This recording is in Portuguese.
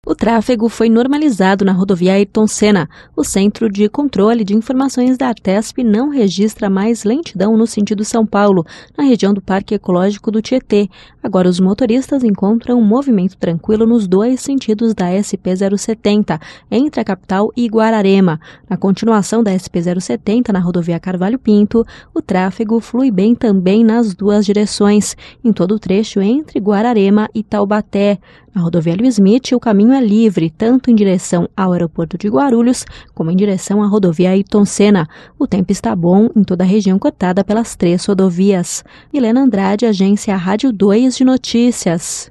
O tráfego foi normalizado na rodovia Ayrton Senna. O Centro de Controle de Informações da Artesp não registra mais lentidão no sentido São Paulo, na região do Parque Ecológico do Tietê. Agora, os motoristas encontram um movimento tranquilo nos dois sentidos da SP-070, entre a capital e Guararema. Na continuação da SP-070, na rodovia Carvalho Pinto, o tráfego flui bem também nas duas direções, em todo o trecho entre Guararema e Taubaté. Na rodovia Luiz Smith, o caminho é livre, tanto em direção ao aeroporto de Guarulhos, como em direção à rodovia Ayrton Senna. O tempo está bom em toda a região cortada pelas 3 rodovias. Milena Andrade, agência Rádio 2 de Notícias.